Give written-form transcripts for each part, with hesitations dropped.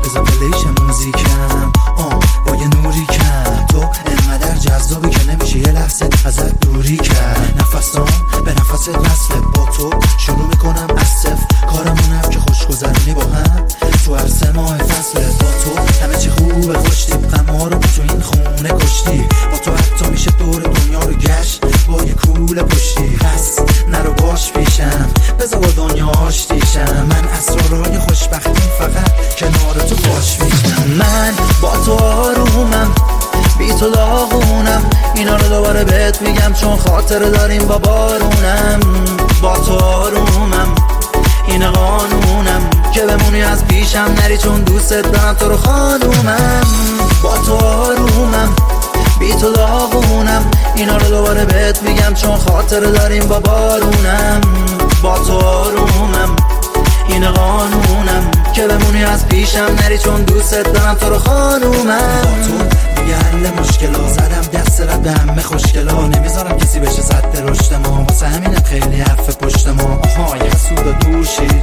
بذار پلیش موزیکم با یه نوری کم. تو انقدر جذابی که نمیشه یه لحظه ازت دوری کرد. نفسام به نفست وصله، با تو شروع میکنم از صفر. کارمونم که خوش گذرونی با هم تو هر 3 ماه فصله. با تو همه چی خوبه، خوشتیب غم‌ها رو تو این خونه کشتی. با تو حتی میشه دور دنیا رو گشت با یه کوله پشتی. پس نرو باش پیشم، بذار با دنیا آشتیشم. من اسرارای خوشبختی فقط کنار تو باش میشم. من با تو آرومم، بی تو داغونم. اینا رو دوباره بهت میگم چون خاطره داریم با بارونم. با تو آرومم، این قانونم که بمونی از پیشم نری چون دوستت دارم تو رو خانومم. با تو آرومم، بی تو داغونم. اینا رو دوباره بهت میگم چون خاطره داریم با بارونم. با تو آرومم، این قانونم که بمونی از پیشم نری چون دوستت دارم تو رو خانومم. با تو دیگه حل مشکلا، زدم دست رد به همه خوشگلا. نمیذارم کسی بشه سد رشد ما، واسه همینم خیلی حرف پشت ما. یه حسود و دور شید،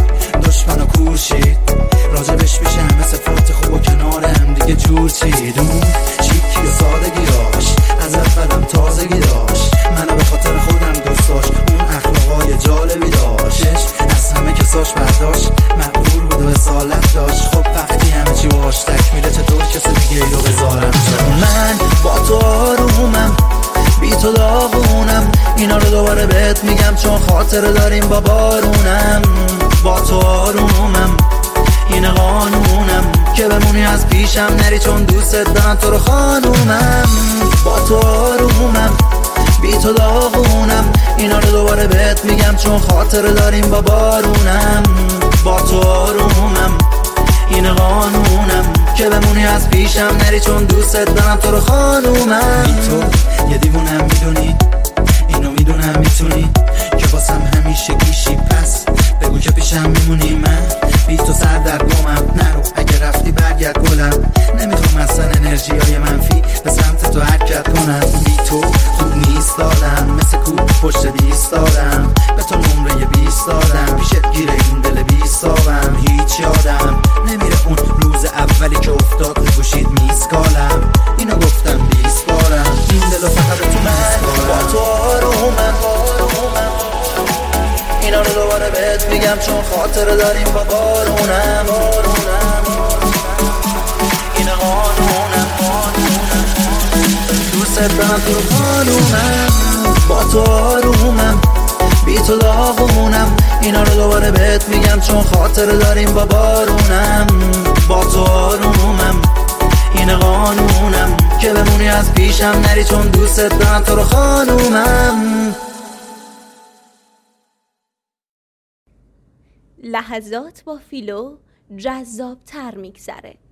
دشمن و کور شید. راجبش میشه همه صفات خوب و کنار هم دیگه جور چید. اون چیکی و سادگیاش از اولم تازگی داشت. منو به خاطر خودم دوست داشت، اون اخلاقای جالبی داشت. از همه کساش برداشت، مغرور بود و اصالت داشت. خب وقتی همه چی باش تکمیله چطور کسی دیگه ای رو بذارم جاش. من با تو آرومم، بی تو داغونم. اینا رو دوباره بهت میگم چون خاطره داریم با بارونم. با تو آرومم، این قانونم که بمونی از پیشم نری چون دوستت دارم تو رو خانومم. با تو آرومم، بی تو داغونم. اینا رو دوباره بهت میگم چون خاطره داریم با بارونم. با تو آرومم، این قانونم که بمونی از پیشم نری چون دوستت دارم تو رو خانومم. بی تو یه دیوونم میدونی، اینو میدونم میتونی که واسم همیشه گیشی. پس بگو که پیشم میمونی. من بی تو سر در گمم، نرو اگه رفتی برگرد گلم. نمیخوام اصلا انرژی های منفی به سمت تو حرکت کنم. بی تو خوب نیست دادم، مثل کوب پشت دیست دادم. به تو نمره 20 دادم، پیشت گیره این دل 20 دادم. هیچ یادم نمیره اون روز اولی که افتاد گوشید میسکالم. اینو گفتم 20 بارم، این دلو فقط تو میسکالم. با تو آرومم، اینا رو دوباره بهت میگم چون خاطره داریم با بارونم. این قانونم، دوست دارم تو رو خانومم. با تو آرومم، بی تو داغونم. اینا رو دوباره بهت میگم چون خاطره داریم با بارونم. با تو آرومم، این قانونم که بمونی از پیشم نری چون دوستت دارم تو رو خانومم. لحظات با فیلو جذاب تر میگذره.